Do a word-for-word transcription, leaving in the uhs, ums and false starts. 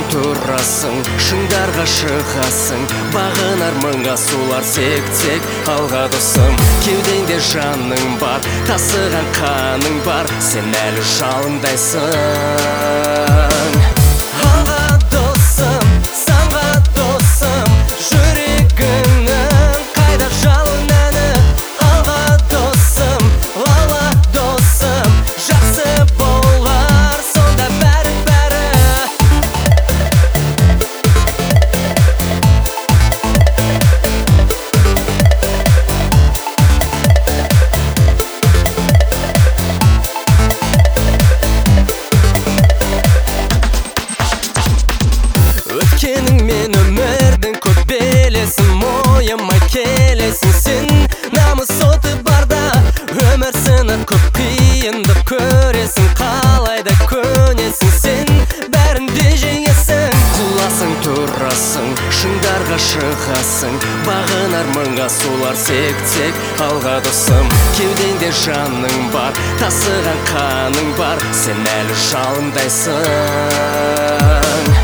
тұрасың, шыңдарға шығасың, бағынар мыңға сулар тек-тек алға досым. Кеудеңде жаның бар, тасыған қаның бар, сен әлі жалындайсың. Алға досым, самға досым, жүрегіңнің қайда жалын әні. Алға досым, лала досым, жақсы болар сонда бәрі-бәрі. Өткенің мен өмірдің көп белесін, мойымай келесің сен. Намыс оты барда өмір сынып көп қиындық көресің, қалайда көнесің сен, бәрінде жеңесің. Құласың, тұрасың, шыңдарға шығасың, бағынар мыңға сулар тек-тек алға досым. Кеудеңде жаның бар, тасыған қаның бар, сен әлі жалындайсың.